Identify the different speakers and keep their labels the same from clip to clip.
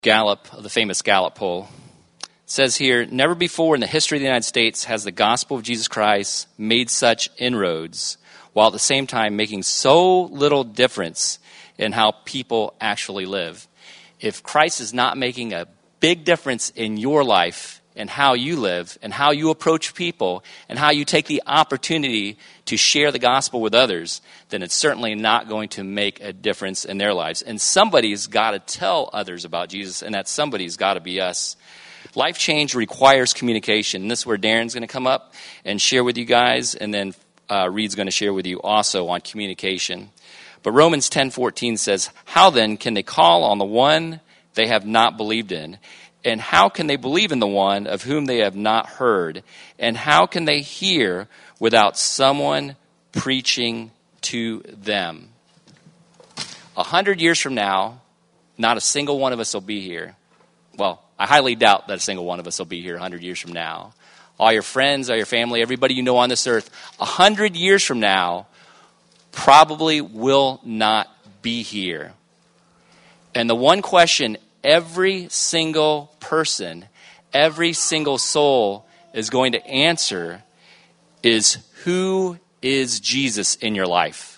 Speaker 1: Gallup, of the famous Gallup poll. It says here, never before in the history of the United States has the gospel of Jesus Christ made such inroads, while at the same time making so little difference in how people actually live. If Christ is not making a big difference in your life and how you live and how you approach people and how you take the opportunity to share the gospel with others, then it's certainly not going to make a difference in their lives. And somebody's got to tell others about Jesus, and that somebody's got to be us. Life change requires communication. And this is where Darren's going to come up and share with you guys, and then Reed's going to share with you also on communication. But Romans 10:14 says, how then can they call on the one they have not believed in? And how can they believe in the one of whom they have not heard? And how can they hear without someone preaching to them? 100 years from now, not a single one of us will be here. Well, I highly doubt that a single one of us will be here 100 years from now. All your friends, all your family, everybody you know on this earth, 100 years from now probably will not be here. And the one question every single person, every single soul is going to answer is, who is Jesus in your life?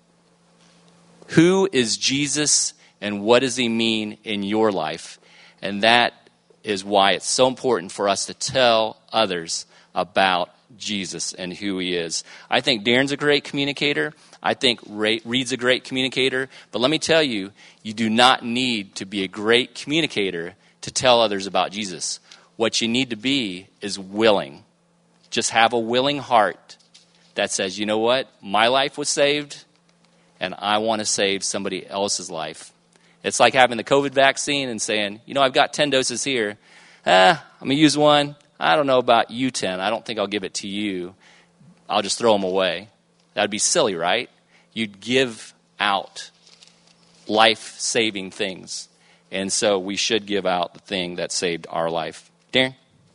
Speaker 1: Who is Jesus and what does he mean in your life? And that is why it's so important for us to tell others about Jesus and who he is. I think Darren's a great communicator. I think Reed's a great communicator. But let me tell you, you do not need to be a great communicator to tell others about Jesus. What you need to be is willing. Just have a willing heart that says, you know what? My life was saved, and I want to save somebody else's life. It's like having the COVID vaccine and saying, you know, I've got 10 doses here. I'm going to use one. I don't know about you 10. I don't think I'll give it to you. I'll just throw them away. That would be silly, right? You'd give out life-saving things. And so we should give out the thing that saved our life. Darren?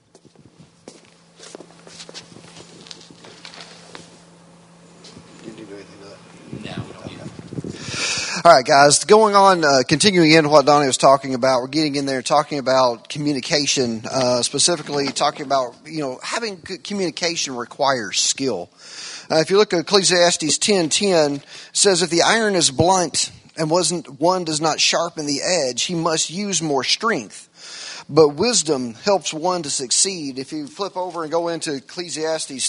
Speaker 2: Did you do anything to that?
Speaker 1: No, we don't need it.
Speaker 2: All right, guys, going on, continuing in what Donnie was talking about, we're getting in there talking about communication, specifically talking about, having good communication requires skill. If you look at Ecclesiastes 10:10, it says, if the iron is blunt and one does not sharpen the edge, he must use more strength. But wisdom helps one to succeed. If you flip over and go into Ecclesiastes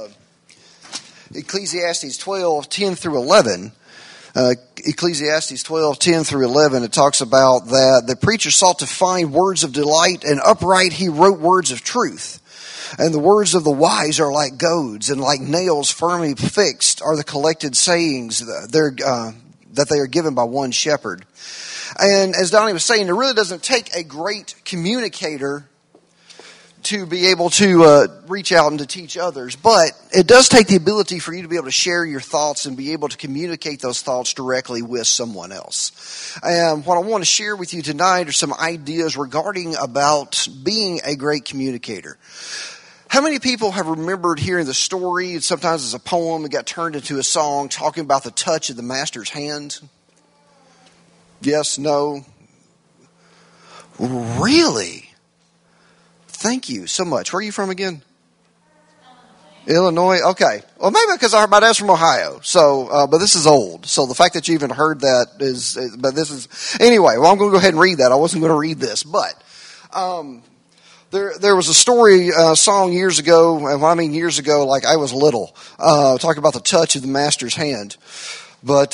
Speaker 2: 12:10 through 11, Ecclesiastes 12:10 through 11, it talks about that the preacher sought to find words of delight, and upright he wrote words of truth. And the words of the wise are like goads, and like nails firmly fixed are the collected sayings that they are given by one shepherd. And as Donnie was saying, it really doesn't take a great communicator to be able to reach out and to teach others. But it does take the ability for you to be able to share your thoughts and be able to communicate those thoughts directly with someone else. And what I want to share with you tonight are some ideas regarding about being a great communicator. How many people have remembered hearing the story, sometimes it's a poem, it got turned into a song, talking about the touch of the master's hand? Yes, no? Really? Thank you so much. Where are you from again? Illinois. Okay. Well, maybe because I heard my dad's from Ohio. So, but this is old. So the fact that you even heard that anyway, well, I'm going to go ahead and read that. I wasn't going to read this, but, There was a story, song years ago, and when I mean years ago, like I was little, talking about the touch of the master's hand. But,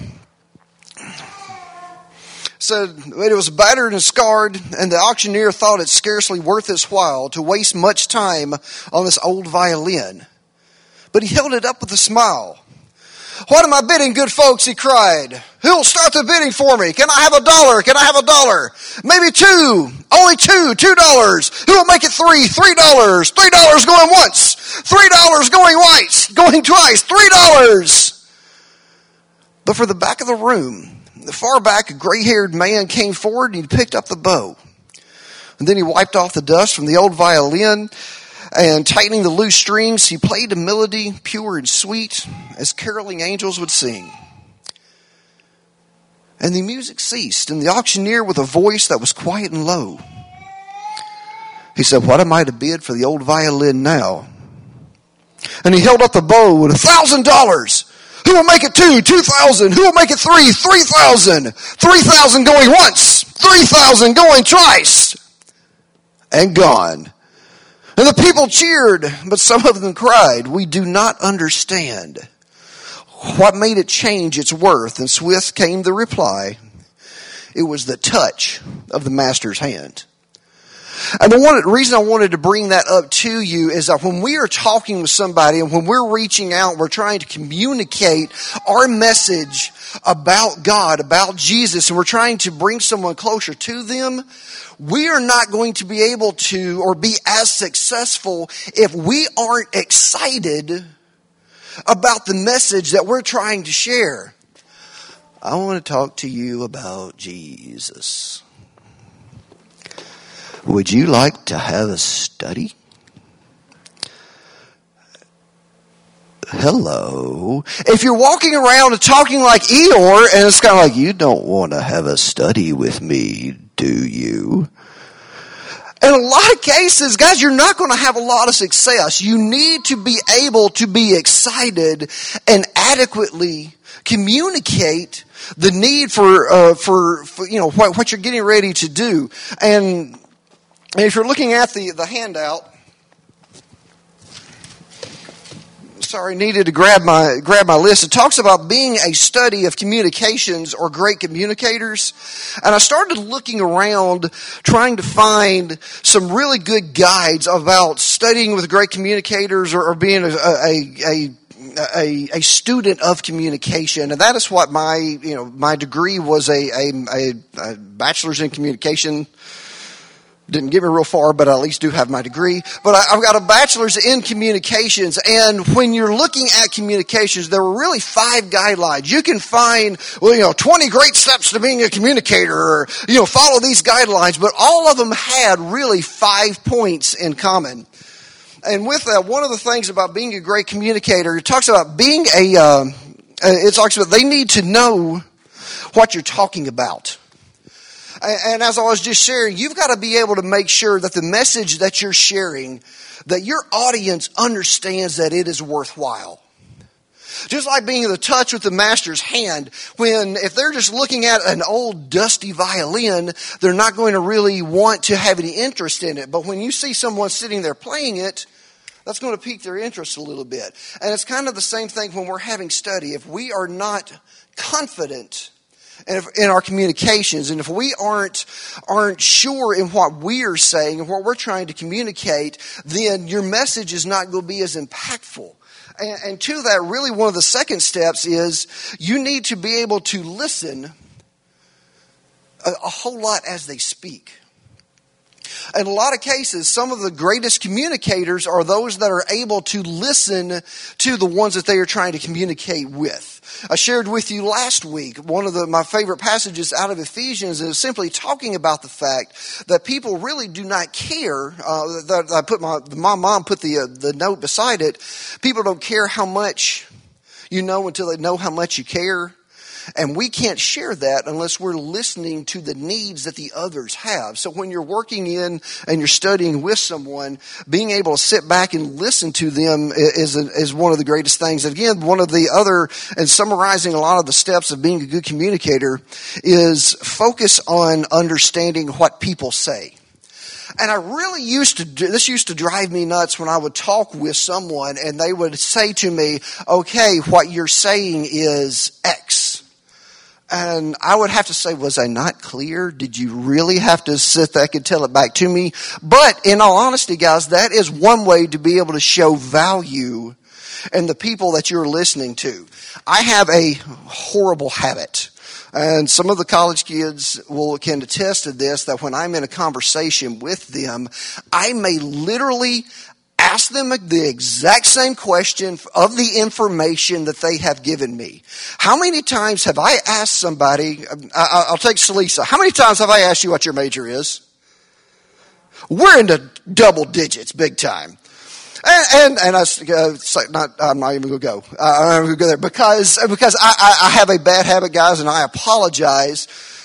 Speaker 2: said it was battered and scarred, and the auctioneer thought it scarcely worth his while to waste much time on this old violin. But he held it up with a smile. What am I bidding, good folks? He cried. Who'll start the bidding for me? Can I have $1? Can I have $1? Maybe $2. Only $2. Who will make it $3? $3. $3 going once. $3 going twice. $3. But for the back of the room, the far back, a gray-haired man came forward and he picked up the bow. And then he wiped off the dust from the old violin, and tightening the loose strings, he played a melody pure and sweet as caroling angels would sing. And the music ceased, and the auctioneer, with a voice that was quiet and low, he said, "What am I to bid for the old violin now?" And he held up the bow with $1,000. Who will make it 2? 2,000. Who will make it 3? 3,000. 3,000 going once. 3,000 going twice. And gone. And the people cheered, but some of them cried, "We do not understand." What made it change its worth? And swift came the reply. It was the touch of the master's hand. And the reason I wanted to bring that up to you is that when we are talking with somebody and when we're reaching out, we're trying to communicate our message about God, about Jesus, and we're trying to bring someone closer to them, we are not going to be able to or be as successful if we aren't excited about the message that we're trying to share. I want to talk to you about Jesus. Would you like to have a study? Hello. If you're walking around and talking like Eeyore, and it's kind of like, you don't want to have a study with me, do you? In a lot of cases, guys, you're not going to have a lot of success. You need to be able to be excited and adequately communicate the need for what you're getting ready to do. And if you're looking at the handout, needed to grab my list. It talks about being a study of communications or great communicators. And I started looking around trying to find some really good guides about studying with great communicators or being a student of communication. And that is what my degree was, a bachelor's in communication. Didn't get me real far, but I at least do have my degree. But I've got a bachelor's in communications. And when you're looking at communications, there were really 5 guidelines. You can find, 20 great steps to being a communicator, or, follow these guidelines. But all of them had really 5 points in common. And with that, one of the things about being a great communicator, it talks about being they need to know what you're talking about. And as I was just sharing, you've got to be able to make sure that the message that you're sharing, that your audience understands that it is worthwhile. Just like being in the touch with the master's hand, if they're just looking at an old dusty violin, they're not going to really want to have any interest in it. But when you see someone sitting there playing it, that's going to pique their interest a little bit. And it's kind of the same thing when we're having study. If we are not confident in our communications, and if we aren't sure in what we are saying and what we're trying to communicate, then your message is not going to be as impactful. And to that, really one of the second steps is you need to be able to listen a whole lot as they speak. In a lot of cases, some of the greatest communicators are those that are able to listen to the ones that they are trying to communicate with. I shared with you last week one of my favorite passages out of Ephesians is simply talking about the fact that people really do not care. My mom put the note beside it. People don't care how much you know until they know how much you care. And we can't share that unless we're listening to the needs that the others have. So when you're working in and you're studying with someone, being able to sit back and listen to them is one of the greatest things. Again, one of the other, and summarizing a lot of the steps of being a good communicator, is focus on understanding what people say. And I really this used to drive me nuts when I would talk with someone and they would say to me, okay, what you're saying is X. And I would have to say, was I not clear? Did you really have to sit back and tell it back to me? But in all honesty, guys, that is one way to be able to show value in the people that you're listening to. I have a horrible habit. And some of the college kids can attest to this, that when I'm in a conversation with them, I may literally ask them the exact same question of the information that they have given me. How many times have I asked somebody, I'll take Salisa, how many times have I asked you what your major is? We're into double digits, big time. And I'm not even going to go. I'm going to go there because I have a bad habit, guys, and I apologize.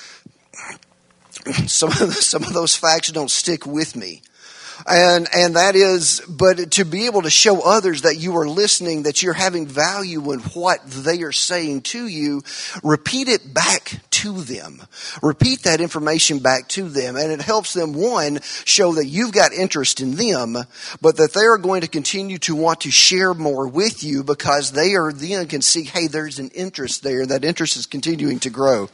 Speaker 2: Some of those facts don't stick with me. And that is, but to be able to show others that you are listening, that you're having value in what they are saying to you, repeat it back to them. Repeat that information back to them. And it helps them, one, show that you've got interest in them, but that they are going to continue to want to share more with you because they are then can see, hey, there's an interest there. That interest is continuing to grow.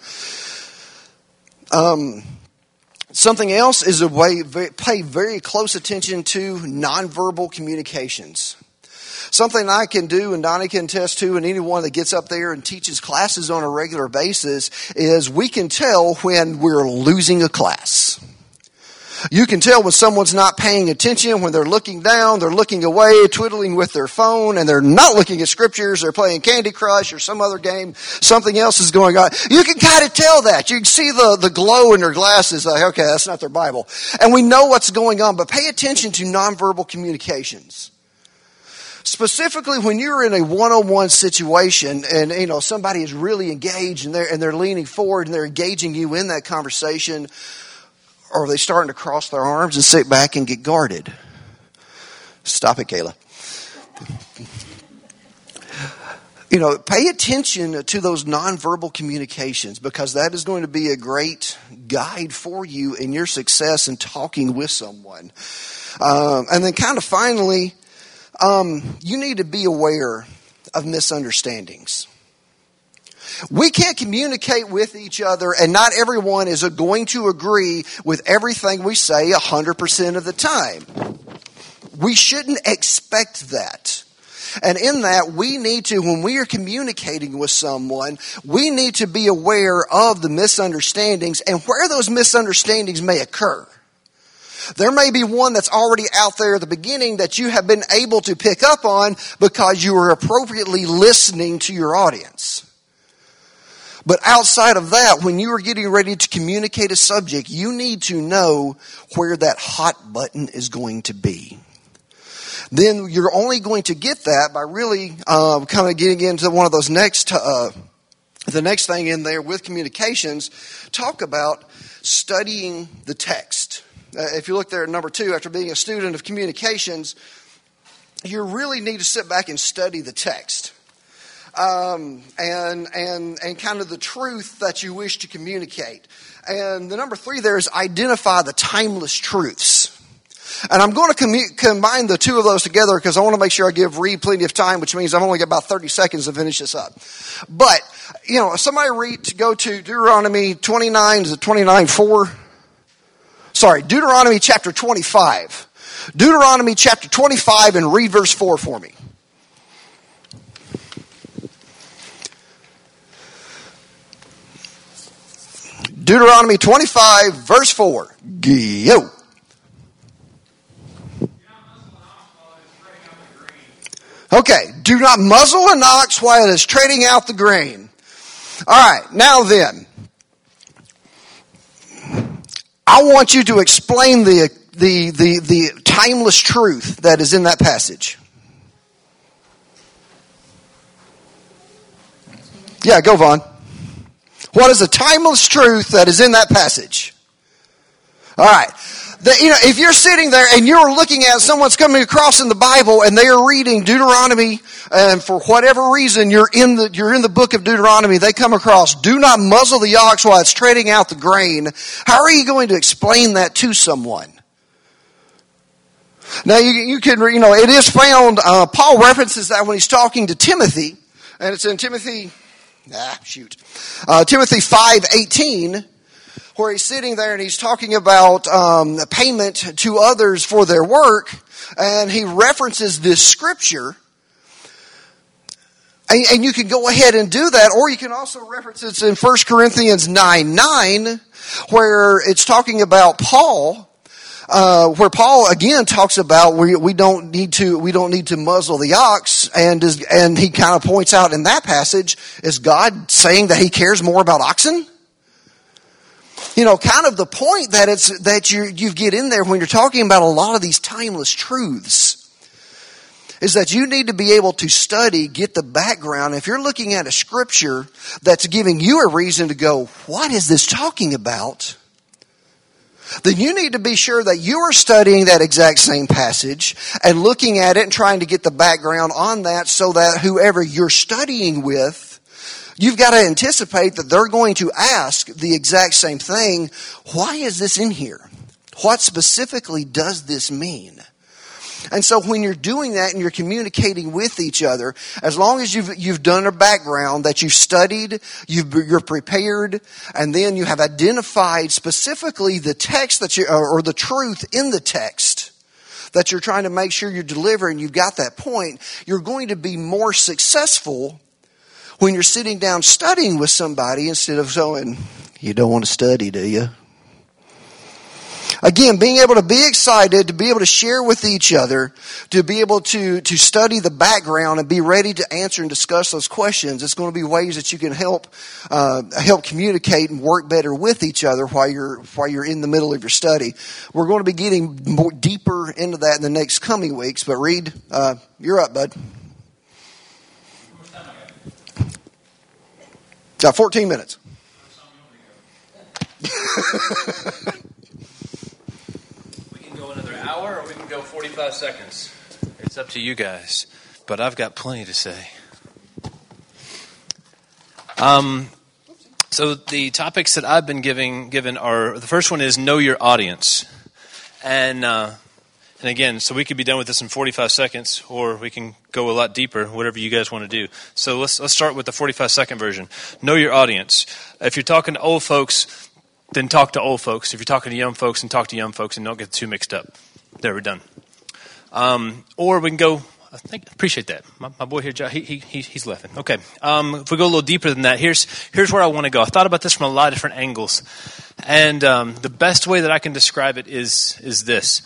Speaker 2: Something else is pay very close attention to nonverbal communications. Something I can do and Donnie can attest to, and anyone that gets up there and teaches classes on a regular basis, is we can tell when we're losing a class. You can tell when someone's not paying attention, when they're looking down, they're looking away, twiddling with their phone, and they're not looking at scriptures, they're playing Candy Crush or some other game, something else is going on. You can kind of tell that. You can see the glow in their glasses, like, okay, that's not their Bible. And we know what's going on, but pay attention to nonverbal communications. Specifically, when you're in a one-on-one situation and somebody is really engaged and they're leaning forward and they're engaging you in that conversation, or are they starting to cross their arms and sit back and get guarded? Stop it, Kayla. Pay attention to those nonverbal communications because that is going to be a great guide for you in your success in talking with someone. And then kind of finally, you need to be aware of misunderstandings. We can't communicate with each other, and not everyone is going to agree with everything we say 100% of the time. We shouldn't expect that. And in that, we need to, when we are communicating with someone, we need to be aware of the misunderstandings and where those misunderstandings may occur. There may be one that's already out there at the beginning that you have been able to pick up on because you were appropriately listening to your audience. But outside of that, when you are getting ready to communicate a subject, you need to know where that hot button is going to be. Then you're only going to get that by really kind of getting into one of those the next thing in there with communications, talk about studying the text. If you look there at number 2, after being a student of communications, you really need to sit back and study the text. And kind of the truth that you wish to communicate. And the number 3 there is identify the timeless truths. And I'm going to combine the two of those together because I want to make sure I give Reed plenty of time, which means I've only got about 30 seconds to finish this up. But, if somebody go to Deuteronomy 29, is it 29:4? Sorry, Deuteronomy chapter 25. Deuteronomy chapter 25 and read verse 4 for me. Deuteronomy 25, verse 4. Go. Okay, do not muzzle an ox while it is treading out the grain. All right, now then, I want you to explain the timeless truth that is in that passage. Yeah, go, Vaughn. What is the timeless truth that is in that passage? All right. If you're sitting there and you're looking at someone's coming across in the Bible and they are reading Deuteronomy, and for whatever reason you're in the book of Deuteronomy, they come across, do not muzzle the ox while it's treading out the grain. How are you going to explain that to someone? Now you can, it is found, Paul references that when he's talking to Timothy, and it's in Timothy 5:18, where he's sitting there and he's talking about payment to others for their work, and he references this scripture. And you can go ahead and do that, or you can also reference it in 1 Corinthians 9:9, where it's talking about Paul, where Paul again talks about we don't need to muzzle the ox, and he kind of points out in that passage, is God saying that He cares more about oxen? Kind of the point that you get in there when you're talking about a lot of these timeless truths. is that you need to be able to study, get the background. If you're looking at a scripture that's giving you a reason to go, what is this talking about? Then you need to be sure that you are studying that exact same passage and looking at it and trying to get the background on that so that whoever you're studying with, you've got to anticipate that they're going to ask the exact same thing. Why is this in here? What specifically does this mean? And so when you're doing that and you're communicating with each other, as long as you've done a background, that you've studied, you're prepared, and then you have identified specifically the text that or the truth in the text that you're trying to make sure you're delivering, you've got that point, you're going to be more successful when you're sitting down studying with somebody instead of saying, you don't want to study, do you? Again, being able to be excited, to be able to share with each other, to be able to study the background and be ready to answer and discuss those questions. It's going to be ways that you can help communicate and work better with each other while you're in the middle of your study. We're going to be getting more deeper into that in the next coming weeks. But Reed, you're up, bud. Got 14 minutes.
Speaker 3: Another hour, or we can go 45 seconds. It's up to you guys, but I've got plenty to say. So the topics that I've been given are, the first one is know your audience, and again, so we could be done with this in 45 seconds, or we can go a lot deeper, whatever you guys want to do. So let's start with the 45-second version. Know your audience. If you're talking to old folks, then talk to old folks. If you're talking to young folks, then talk to young folks, and don't get too mixed up. There, we're done. Or we can go, appreciate that. My boy here, Josh, he's laughing. Okay. If we go a little deeper than that, here's where I want to go. I thought about this from a lot of different angles. And the best way that I can describe it is this.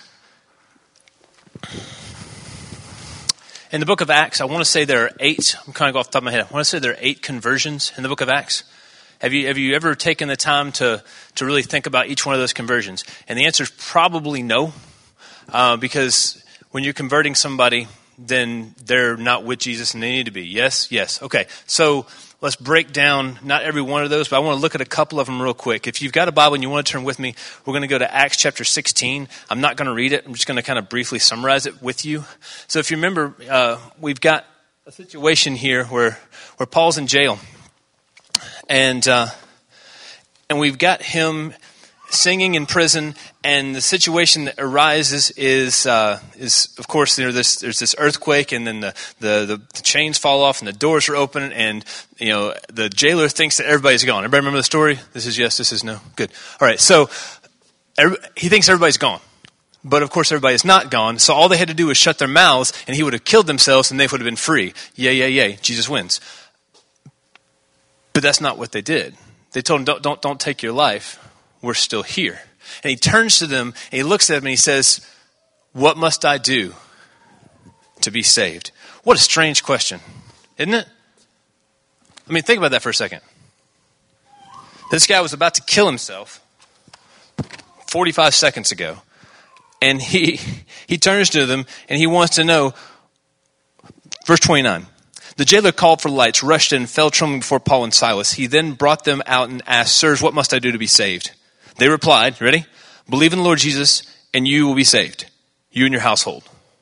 Speaker 3: In the book of Acts, I want to say there are 8, I'm kind of off the top of my head, I want to say there are 8 conversions in the book of Acts. Have you ever taken the time to really think about each one of those conversions? And the answer is probably no, because when you're converting somebody, then they're not with Jesus and they need to be. Yes? Yes. Okay. So let's break down not every one of those, but I want to look at a couple of them real quick. If you've got a Bible and you want to turn with me, we're going to go to Acts chapter 16. I'm not going to read it. I'm just going to kind of briefly summarize it with you. So if you remember, we've got a situation here where Paul's in jail. And we've got him singing in prison, and the situation that arises is of course there's this earthquake, and then the chains fall off, and the doors are open, and the jailer thinks that everybody's gone. Everybody remember the story? This is yes, this is no. Good. All right. So he thinks everybody's gone. But of course, everybody is not gone. So all they had to do was shut their mouths, and he would have killed themselves, and they would have been free. Yay, yay, yay! Jesus wins. But that's not what they did. They told him, don't take your life. We're still here. And he turns to them, and he looks at them, and he says, what must I do to be saved? What a strange question, isn't it? I mean, think about that for a second. This guy was about to kill himself 45 seconds ago. And he turns to them, and he wants to know, verse 29. The jailer called for lights, rushed in, fell trembling before Paul and Silas. He then brought them out and asked, sirs, what must I do to be saved? They replied, ready? Believe in the Lord Jesus, and you will be saved, you and your household.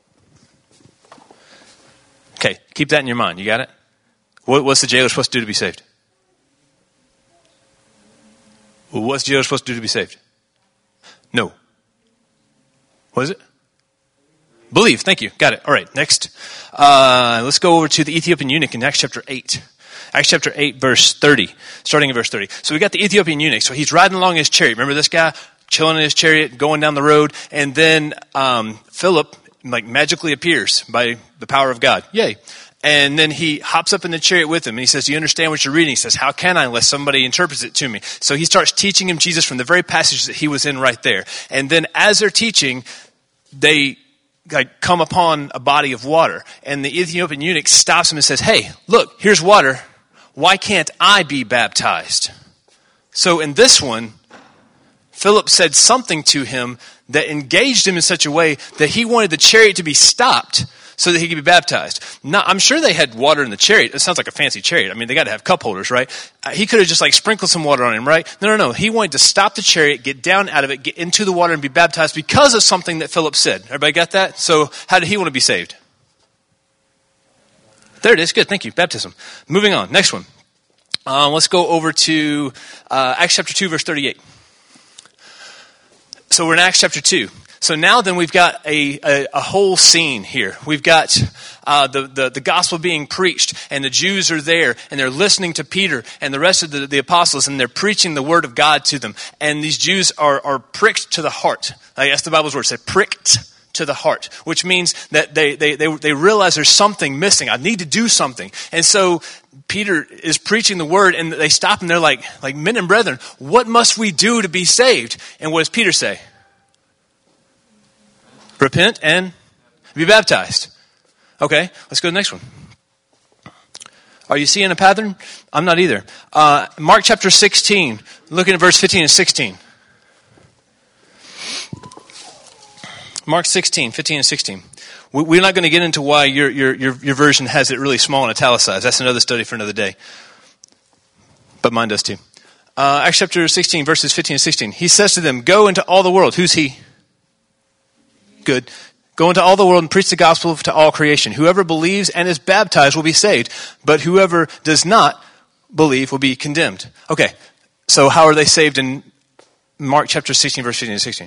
Speaker 3: Okay, keep that in your mind. You got it? What's the jailer supposed to do to be saved? What's the jailer supposed to do to be saved? No. What is it? Believe. Thank you. Got it. All right. Next. Let's go over to the Ethiopian eunuch in Acts chapter 8. Acts chapter 8, verse 30. Starting in verse 30. So we got the Ethiopian eunuch. So he's riding along his chariot. Remember this guy? Chilling in his chariot, going down the road. And then Philip magically appears by the power of God. Yay. And then he hops up in the chariot with him. And he says, do you understand what you're reading? He says, how can I unless somebody interprets it to me? So he starts teaching him Jesus from the very passage that he was in right there. And then as they're teaching, they come upon a body of water. And the Ethiopian eunuch stops him and says, hey, look, here's water. Why can't I be baptized? So in this one, Philip said something to him that engaged him in such a way that he wanted the chariot to be stopped so that he could be baptized. I'm sure they had water in the chariot. It sounds like a fancy chariot. I mean, they got to have cup holders, right? He could have just sprinkled some water on him, right? No. He wanted to stop the chariot, get down out of it, get into the water and be baptized because of something that Philip said. Everybody got that? So how did he want to be saved? There it is. Good. Thank you. Baptism. Moving on. Next one. Let's go over to Acts chapter 2, verse 38. So we're in Acts chapter 2. So now then we've got a whole scene here. We've got the gospel being preached, and the Jews are there, and they're listening to Peter and the rest of the apostles, and they're preaching the word of God to them. And these Jews are pricked to the heart. That's the Bible's word. It said pricked to the heart, which means that they realize there's something missing. I need to do something. And so Peter is preaching the word, and they stop, and they're like, men and brethren, what must we do to be saved? And what does Peter say? Repent and be baptized. Okay, let's go to the next one. Are you seeing a pattern? I'm not either. Mark chapter 16, looking at verse 15 and 16. Mark 16, 15 and 16. We're not going to get into why your version has it really small and italicized. That's another study for another day. But mine does too. Acts chapter 16, verses 15 and 16. He says to them, go into all the world. Who's he? Good. Go into all the world and preach the gospel to all creation. Whoever believes and is baptized will be saved, but whoever does not believe will be condemned. Okay, so how are they saved in Mark chapter 16, verse 15 and 16?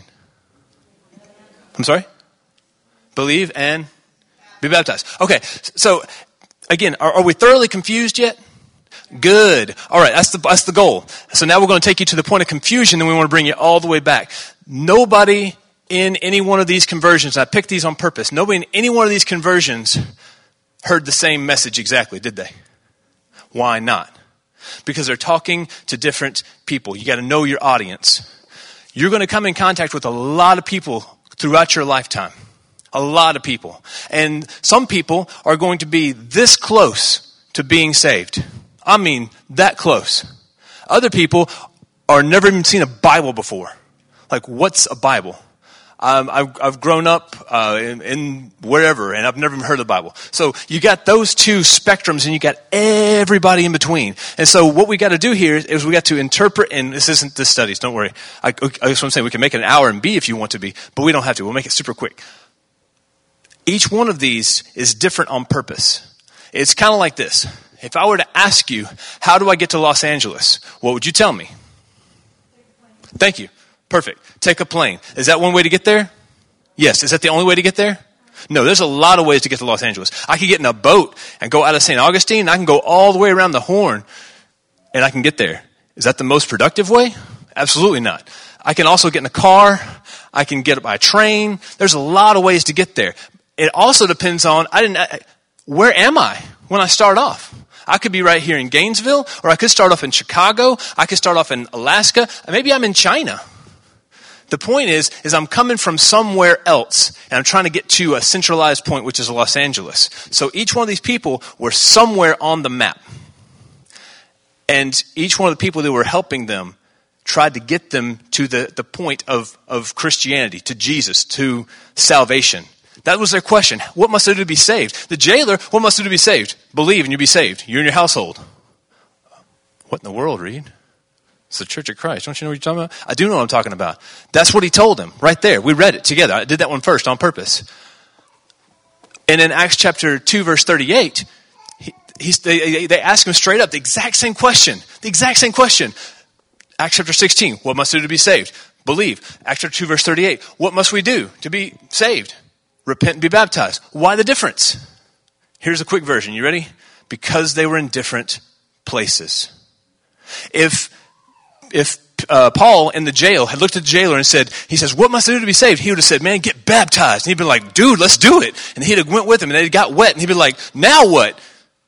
Speaker 3: I'm sorry? Believe and be baptized. Okay, so again, are we thoroughly confused yet? Good. All right, that's the goal. So now we're going to take you to the point of confusion, then we want to bring you all the way back. Nobody in any one of these conversions, I picked these on purpose, nobody in any one of these conversions heard the same message exactly, did they? Why not? Because they're talking to different people. You got to know your audience. You're going to come in contact with a lot of people throughout your lifetime. A lot of people. And some people are going to be this close to being saved. I mean, that close. Other people are never even seen a Bible before. Like, what's a Bible? I've grown up in wherever, and I've never even heard of the Bible. So you got those two spectrums, and you got everybody in between. And so what we got to do here is we got to interpret, and this isn't the studies, don't worry. That's what I'm saying. We can make it an hour and be if you want to be, but we don't have to. We'll make it super quick. Each one of these is different on purpose. It's kind of like this. If I were to ask you, how do I get to Los Angeles? What would you tell me? Thank you. Perfect. Take a plane. Is that one way to get there? Yes. Is that the only way to get there? No, there's a lot of ways to get to Los Angeles. I could get in a boat and go out of St. Augustine. I can go all the way around the Horn and I can get there. Is that the most productive way? Absolutely not. I can also get in a car. I can get by train. There's a lot of ways to get there. It also depends on, where am I when I start off? I could be right here in Gainesville, or I could start off in Chicago. I could start off in Alaska. Maybe I'm in China. The point is I'm coming from somewhere else, and I'm trying to get to a centralized point, which is Los Angeles. So each one of these people were somewhere on the map. And each one of the people that were helping them tried to get them to the point of Christianity, to Jesus, to salvation. That was their question. What must I do to be saved? The jailer, what must I do to be saved? Believe and you'll be saved. You and your household. What in the world, Reed? It's the Church of Christ. Don't you know what you're talking about? I do know what I'm talking about. That's what he told them right there. We read it together. I did that one first on purpose. And in Acts chapter 2, verse 38, they ask him straight up the exact same question. The exact same question. Acts chapter 16, what must we do to be saved? Believe. Acts chapter 2, verse 38, what must we do to be saved? Repent and be baptized. Why the difference? Here's a quick version. You ready? Because they were in different places. If Paul in the jail had looked at the jailer and he says, what must I do to be saved? He would have said, man, get baptized. And he'd been like, dude, let's do it. And he'd have went with him and they got wet. And he'd be like, now what?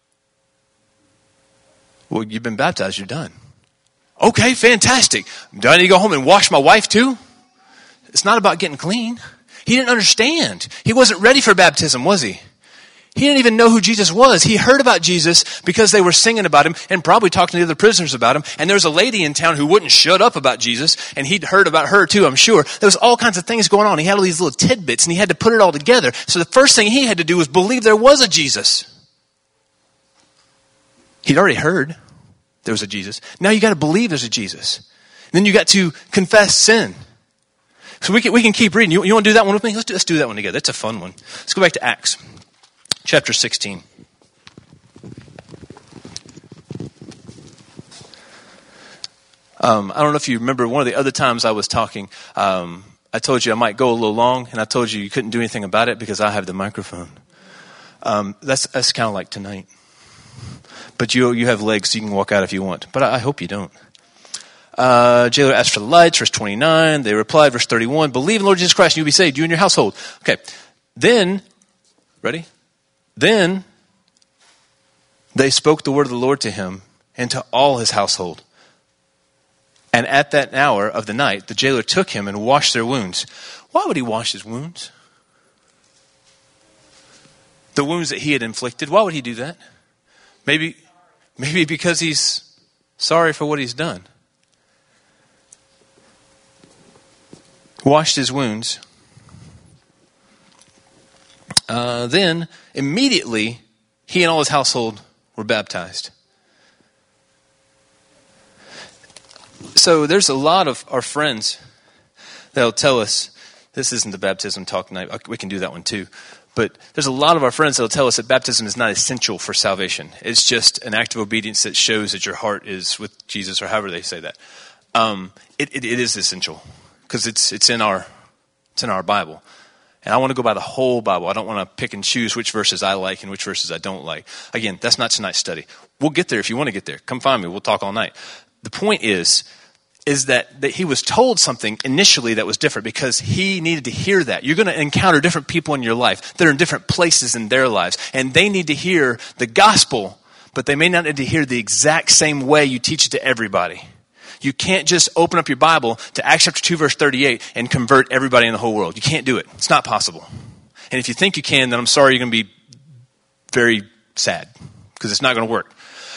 Speaker 3: Well, you've been baptized. You're done. Okay, fantastic. Do I need to go home and wash my wife too? It's not about getting clean. He didn't understand. He wasn't ready for baptism, was he? He didn't even know who Jesus was. He heard about Jesus because they were singing about him and probably talking to the other prisoners about him. And there was a lady in town who wouldn't shut up about Jesus, and he'd heard about her too, I'm sure. There was all kinds of things going on. He had all these little tidbits, and he had to put it all together. So the first thing he had to do was believe there was a Jesus. He'd already heard there was a Jesus. Now you got to believe there's a Jesus. And then you got to confess sin. So we can keep reading. You want to do that one with me? Let's do that one together. It's a fun one. Let's go back to Acts. Chapter 16. I don't know if you remember one of the other times I was talking, I told you I might go a little long, and I told you couldn't do anything about it because I have the microphone. That's kind of like tonight. But you have legs, so you can walk out if you want. But I hope you don't. Jailer asked for the lights, verse 29. They replied, verse 31, believe in the Lord Jesus Christ and you'll be saved, you and your household. Okay. Then, ready? Then they spoke the word of the Lord to him and to all his household. And at that hour of the night, the jailer took him and washed their wounds. Why would he wash his wounds? The wounds that he had inflicted. Why would he do that? Maybe because he's sorry for what he's done. Washed his wounds. Then, immediately, he and all his household were baptized. So there's a lot of our friends that'll tell us, this isn't the baptism talk tonight, we can do that one too, but there's a lot of our friends that'll tell us that baptism is not essential for salvation. It's just an act of obedience that shows that your heart is with Jesus, or however they say that. It is essential because it's in our Bible. And I want to go by the whole Bible. I don't want to pick and choose which verses I like and which verses I don't like. Again, that's not tonight's study. We'll get there if you want to get there. Come find me. We'll talk all night. The point is that he was told something initially that was different because he needed to hear that. You're going to encounter different people in your life that are in different places in their lives. And they need to hear the gospel, but they may not need to hear the exact same way you teach it to everybody. You can't just open up your Bible to Acts chapter 2, verse 38 and convert everybody in the whole world. You can't do it. It's not possible. And if you think you can, then I'm sorry, you're going to be very sad because it's not going to work.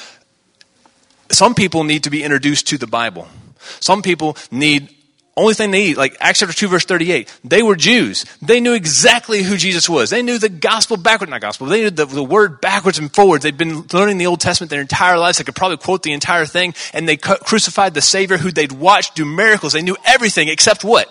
Speaker 3: Some people need to be introduced to the Bible. Some people only thing they need, like Acts chapter 2, verse 38, they were Jews. They knew exactly who Jesus was. They knew the gospel backwards, not gospel, they knew the word backwards and forwards. They'd been learning the Old Testament their entire lives. They could probably quote the entire thing, and they crucified the Savior who they'd watched do miracles. They knew everything except what?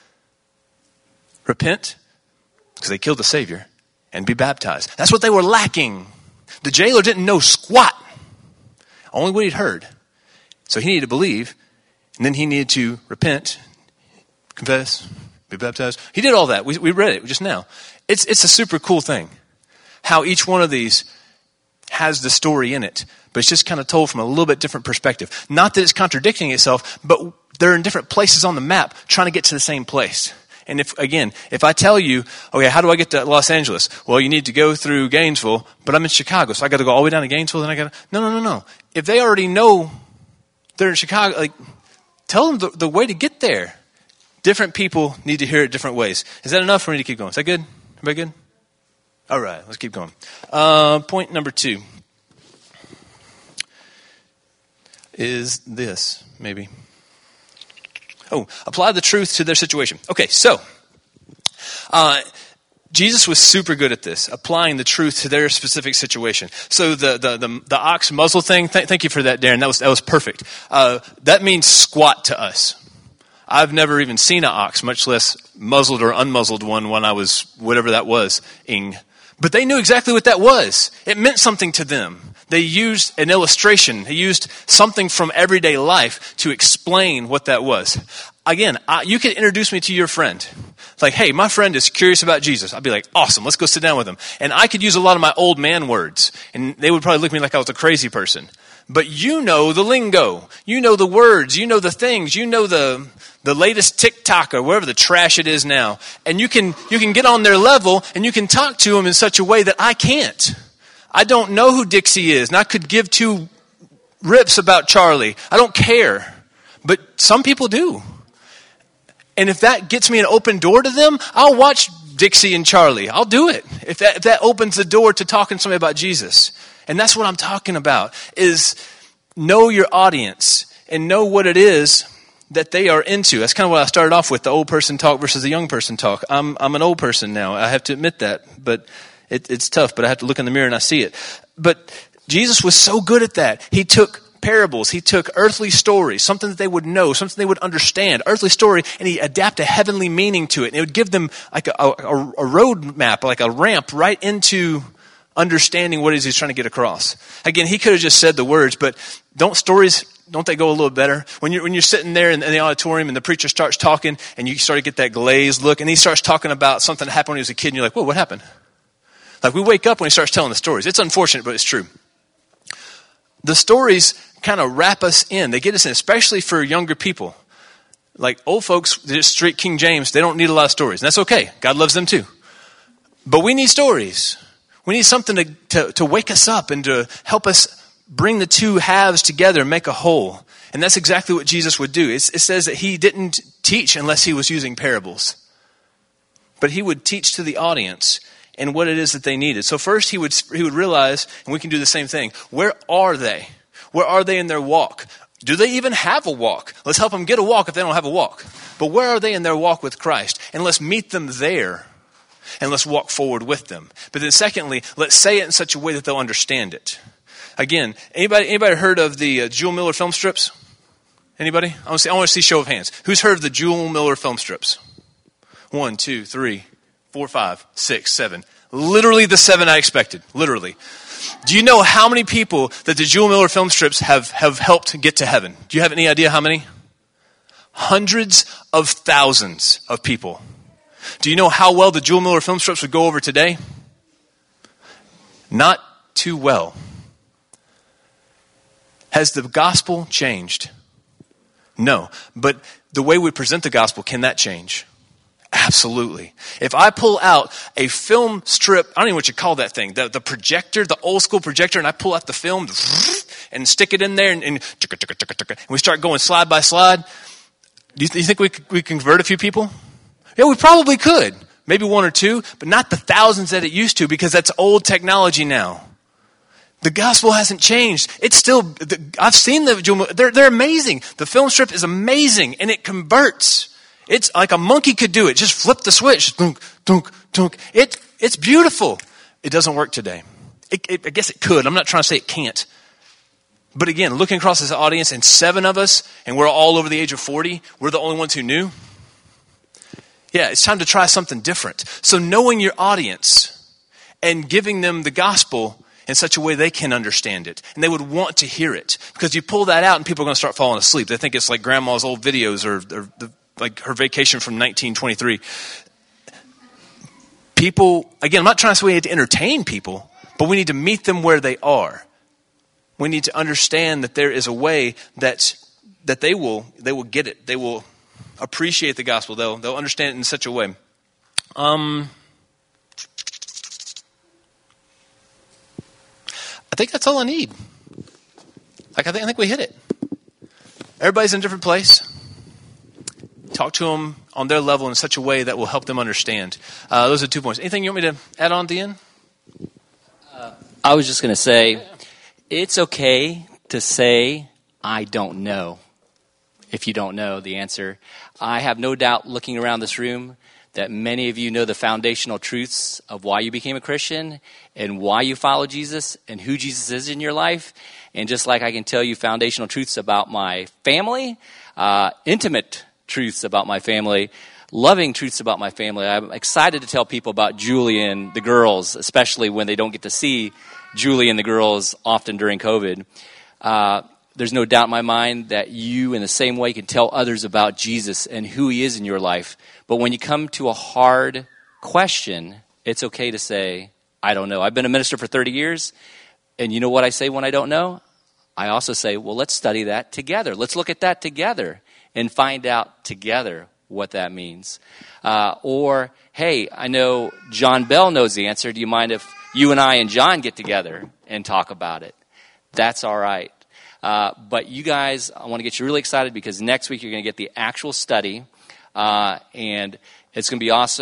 Speaker 3: Repent, because they killed the Savior, and be baptized. That's what they were lacking. The jailer didn't know squat, only what he'd heard. So he needed to believe, and then he needed to repent, confess, be baptized. He did all that. We read it just now. It's a super cool thing how each one of these has the story in it, but it's just kind of told from a little bit different perspective. Not that it's contradicting itself, but they're in different places on the map trying to get to the same place. And if I tell you, okay, how do I get to Los Angeles? Well, you need to go through Gainesville, but I'm in Chicago, so I got to go all the way down to Gainesville, then I got to... No. If they already know they're in Chicago, like, tell them the way to get there. Different people need to hear it different ways. Is that enough for me to keep going? Is that good? Everybody good? All right, let's keep going. Point number 2 is this, maybe. Apply the truth to their situation. Okay, so Jesus was super good at this, applying the truth to their specific situation. So the ox muzzle thing, thank you for that, Darren. That was perfect. That means squat to us. I've never even seen an ox, much less muzzled or unmuzzled one when I was whatever that was, But they knew exactly what that was. It meant something to them. They used an illustration. They used something from everyday life to explain what that was. Again, you could introduce me to your friend. Like, hey, my friend is curious about Jesus. I'd be like, awesome, let's go sit down with him. And I could use a lot of my old man words. And they would probably look at me like I was a crazy person. But you know the lingo. You know the words. You know the things. You know the latest TikTok or whatever the trash it is now. And you can get on their level and you can talk to them in such a way that I can't. I don't know who Dixie is, and I could give 2 rips about Charlie. I don't care. But some people do. And if that gets me an open door to them, I'll watch Dixie and Charlie. I'll do it. If that opens the door to talking to somebody about Jesus. And that's what I'm talking about, is know your audience and know what it is that they are into. That's kind of what I started off with, the old person talk versus the young person talk. I'm an old person now. I have to admit that, but it's tough, but I have to look in the mirror and I see it. But Jesus was so good at that. He took parables. He took earthly stories, something that they would know, something they would understand, earthly story, and he adapted a heavenly meaning to it. And it would give them like a road map, like a ramp right into understanding what it is he's trying to get across. Again, he could have just said the words, but don't they go a little better? When you're sitting there in the auditorium and the preacher starts talking and you start to get that glazed look and he starts talking about something that happened when he was a kid and you're like, whoa, what happened? Like we wake up when he starts telling the stories. It's unfortunate, but it's true. The stories kind of wrap us in. They get us in, especially for younger people. Like old folks, just straight King James, they don't need a lot of stories. And that's okay. God loves them too. But we need stories. We need something to wake us up and to help us bring the two halves together and make a whole. And that's exactly what Jesus would do. It says that he didn't teach unless he was using parables. But he would teach to the audience and what it is that they needed. So first he would realize, and we can do the same thing, where are they? Where are they in their walk? Do they even have a walk? Let's help them get a walk if they don't have a walk. But where are they in their walk with Christ? And let's meet them there. And let's walk forward with them. But then secondly, let's say it in such a way that they'll understand it. Again, anybody heard of the Jewel Miller film strips? Anybody? I want to see show of hands. Who's heard of the Jewel Miller film strips? 1, 2, 3, 4, 5, 6, 7. Literally the 7 I expected. Literally. Do you know how many people that the Jewel Miller film strips have helped get to heaven? Do you have any idea how many? Hundreds of thousands of people. Do you know how well the Jewel Miller film strips would go over today? Not too well. Has the gospel changed? No. But the way we present the gospel, can that change? Absolutely. If I pull out a film strip, I don't even know what you call that thing, the projector, the old school projector, and I pull out the film and stick it in there and we start going slide by slide, do you think we convert a few people? Yeah, we probably could. Maybe 1 or 2, but not the thousands that it used to, because that's old technology now. The gospel hasn't changed. It's still, I've seen they're amazing. The film strip is amazing, and it converts. It's like a monkey could do it. Just flip the switch. Dunk, dunk, dunk. It's beautiful. It doesn't work today. I guess it could. I'm not trying to say it can't. But again, looking across this audience, and 7 of us, and we're all over the age of 40, we're the only ones who knew. Yeah, it's time to try something different. So knowing your audience and giving them the gospel in such a way they can understand it. And they would want to hear it. Because you pull that out and people are going to start falling asleep. They think it's like grandma's old videos or like her vacation from 1923. People, again, I'm not trying to say we need to entertain people, but we need to meet them where they are. We need to understand that there is a way that they will get it. They will appreciate the gospel. They'll understand it in such a way. I think that's all I need. I think we hit it. Everybody's in a different place. Talk to them on their level in such a way that will help them understand. Those are 2 points. Anything you want me to add on at the end?
Speaker 1: I was just going to say, it's okay to say, I don't know, if you don't know the answer. I have no doubt, looking around this room, that many of you know the foundational truths of why you became a Christian and why you follow Jesus and who Jesus is in your life. And just like I can tell you foundational truths about my family, intimate truths about my family, loving truths about my family, I'm excited to tell people about Julie and the girls, especially when they don't get to see Julie and the girls often during COVID. There's no doubt in my mind that you, in the same way, can tell others about Jesus and who he is in your life. But when you come to a hard question, it's okay to say, I don't know. I've been a minister for 30 years, and you know what I say when I don't know? I also say, well, let's study that together. Let's look at that together and find out together what that means. Or, hey, I know John Bell knows the answer. Do you mind if you and I and John get together and talk about it? That's all right. But you guys, I want to get you really excited because next week you're going to get the actual study, and it's going to be awesome.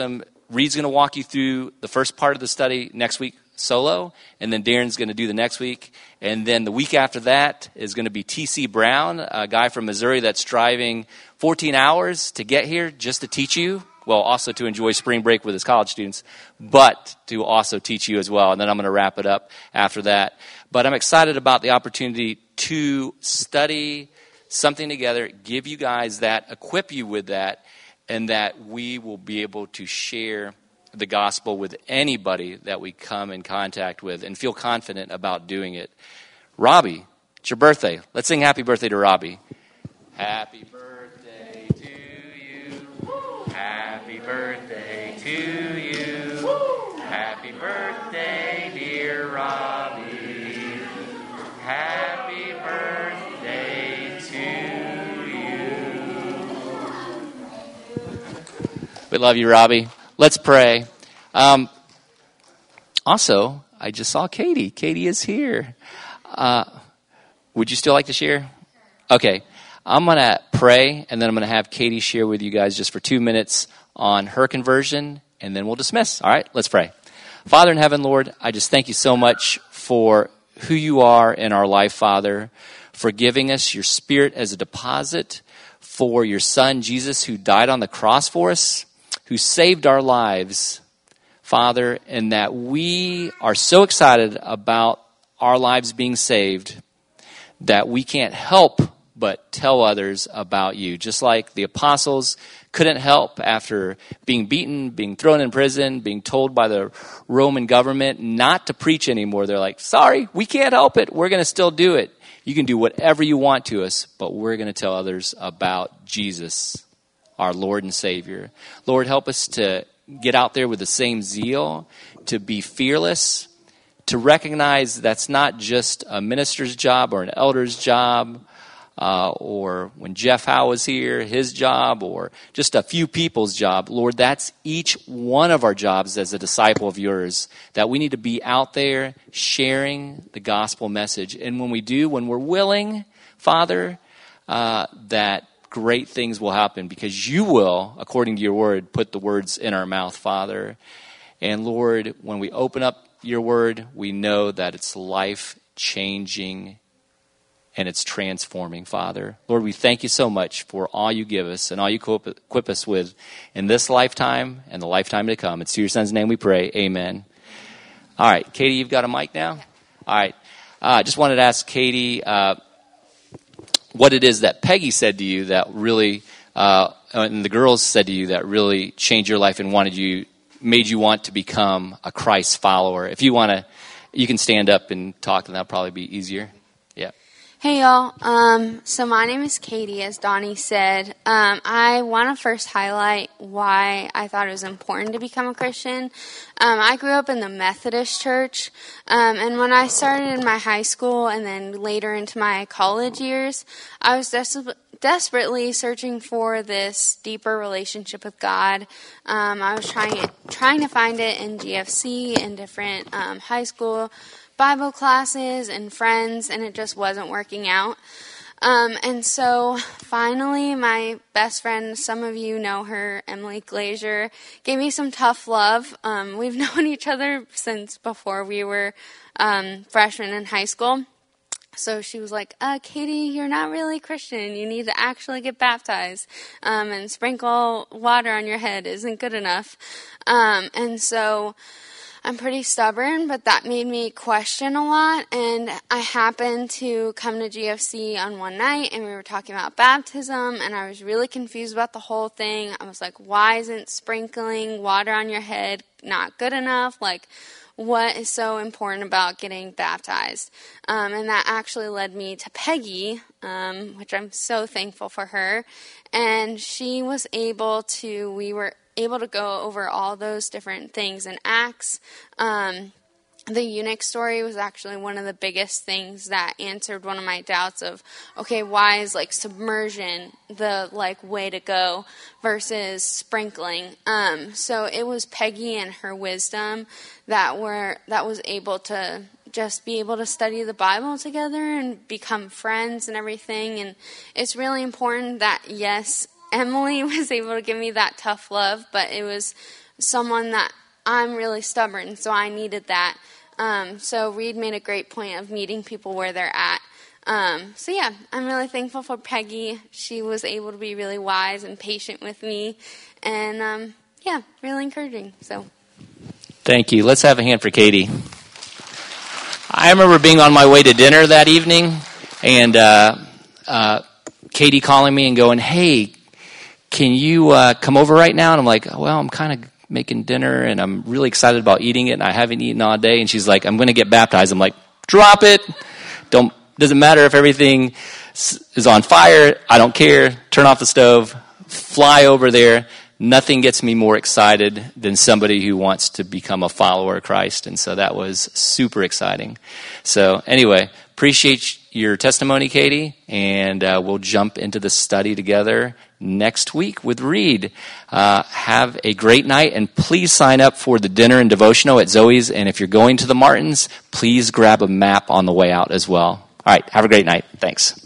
Speaker 1: Reed's going to walk you through the first part of the study next week solo, and then Darren's going to do the next week. And then the week after that is going to be T.C. Brown, a guy from Missouri that's driving 14 hours to get here just to teach you. Well, also to enjoy spring break with his college students, but to also teach you as well. And then I'm going to wrap it up after that. But I'm excited about the opportunity to study something together, give you guys that, equip you with that, and that we will be able to share the gospel with anybody that we come in contact with and feel confident about doing it. Robbie, it's your birthday. Let's sing happy birthday to Robbie. Happy birthday to you. Happy birthday to you. Happy birthday, dear Robbie. Happy birthday to you. We love you, Robbie. Let's pray. Also, I just saw Katie. Katie is here. Would you still like to share? Okay. I'm going to pray, and then I'm going to have Katie share with you guys just for 2 minutes on her conversion, and then we'll dismiss. All right? Let's pray. Father in heaven, Lord, I just thank you so much for who you are in our life, Father, for giving us your Spirit as a deposit, for your Son, Jesus, who died on the cross for us, who saved our lives, Father, and that we are so excited about our lives being saved that we can't help but tell others about you. Just like the apostles couldn't help after being beaten, being thrown in prison, being told by the Roman government not to preach anymore. They're like, sorry, we can't help it. We're going to still do it. You can do whatever you want to us, but we're going to tell others about Jesus, our Lord and Savior. Lord, help us to get out there with the same zeal, to be fearless, to recognize that's not just a minister's job or an elder's job, or when Jeff Howe was here, his job, or just a few people's job. Lord, that's each one of our jobs as a disciple of yours, that we need to be out there sharing the gospel message. And when we do, when we're willing, Father, that great things will happen because you will, according to your word, put the words in our mouth, Father. And Lord, when we open up your word, we know that it's life-changing and it's transforming, Father. Lord, we thank you so much for all you give us and all you equip us with in this lifetime and the lifetime to come. It's to your Son's name we pray. Amen. All right, Katie, you've got a mic now? All right. Just wanted to ask Katie what it is that Peggy said to you that really, and the girls said to you that really changed your life and made you want to become a Christ follower. If you want to, you can stand up and talk, and that'll probably be easier. Yeah.
Speaker 4: Hey y'all, so my name is Katie, as Donnie said. I want to first highlight why I thought it was important to become a Christian. I grew up in the Methodist church, and when I started in my high school and then later into my college years, I was desperately searching for this deeper relationship with God. I was trying to find it in GFC and different high school Bible classes and friends, and it just wasn't working out. And so finally, my best friend, some of you know her, Emily Glazier, gave me some tough love. We've known each other since before we were freshmen in high school. So she was like, Katie, you're not really Christian. You need to actually get baptized. And sprinkle water on your head isn't good enough. And so I'm pretty stubborn, but that made me question a lot, and I happened to come to GFC on one night, and we were talking about baptism, and I was really confused about the whole thing. I was like, why isn't sprinkling water on your head not good enough? Like, what is so important about getting baptized? And that actually led me to Peggy, which I'm so thankful for her, and she was we were able to go over all those different things in Acts. The eunuch story was actually one of the biggest things that answered one of my doubts of, okay, why is submersion the way to go versus sprinkling? So it was Peggy and her wisdom that was able to just be able to study the Bible together and become friends and everything. And it's really important that, yes, Emily was able to give me that tough love, but it was someone that I'm really stubborn, so I needed that. So Reed made a great point of meeting people where they're at. So yeah, I'm really thankful for Peggy. She was able to be really wise and patient with me, and yeah, really encouraging. So
Speaker 1: thank you. Let's have a hand for Katie. I remember being on my way to dinner that evening, and Katie calling me and going, "Hey, can you come over right now?" And I'm like, "Well, I'm kind of making dinner, and I'm really excited about eating it, and I haven't eaten all day." And she's like, "I'm going to get baptized." I'm like, "Drop it. Doesn't matter if everything is on fire. I don't care. Turn off the stove. Fly over there." Nothing gets me more excited than somebody who wants to become a follower of Christ. And so that was super exciting. So anyway, appreciate your testimony, Katie. And we'll jump into the study together next week with Reed. Have a great night. And please sign up for the dinner and devotional at Zoe's. And if you're going to the Martins, please grab a map on the way out as well. All right. Have a great night. Thanks.